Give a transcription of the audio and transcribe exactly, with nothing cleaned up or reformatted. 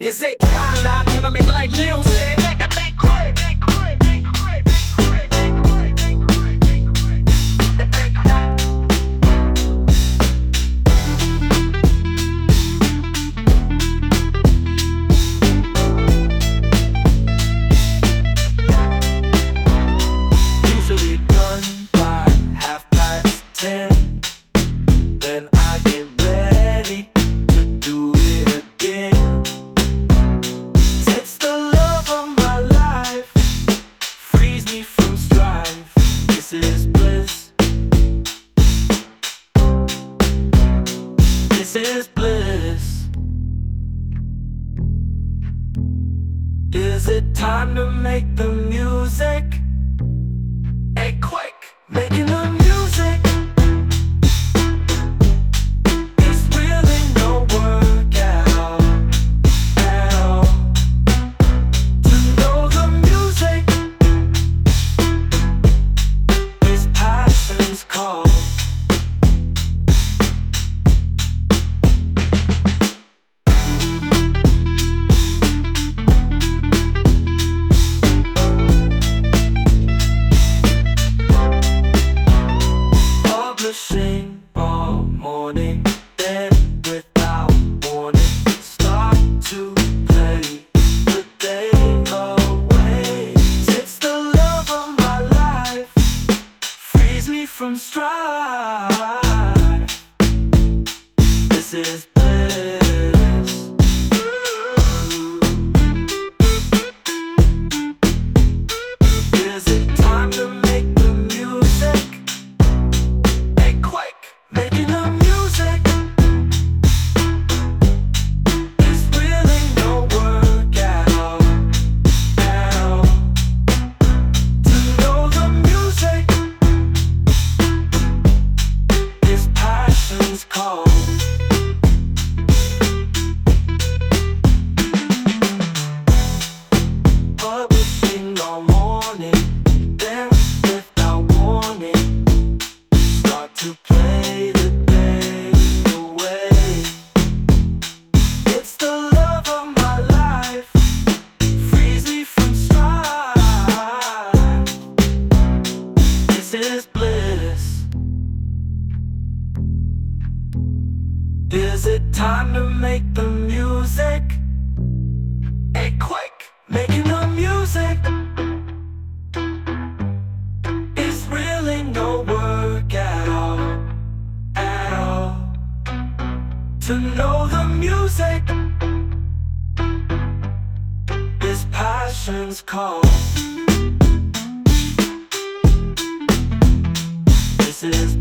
Is it time now to make like music? Usually done by half past ten. Then I get ready to do it again. It's the love of my life, frees me from strife. This is bliss. This is bliss. Is it time to make the music? Hey, quick, making the music. It's really no work at all, at all. To know the music is passion's call. Publishing all morning, then without warning start to play the day away. It's the love of my life, frees me from strife. This is bliss. Is it time to make the music? Hey, quick, making the music. It's really no work at all, at all. To know the music is passion's call. Publishing all morning, then without warning start to play the day away. It's the love of my life, frees me from strife. This is bliss. Is it time to make the music? Hey, quick, making the music. It's really no work at all, at all. To know the music is passion's call. This is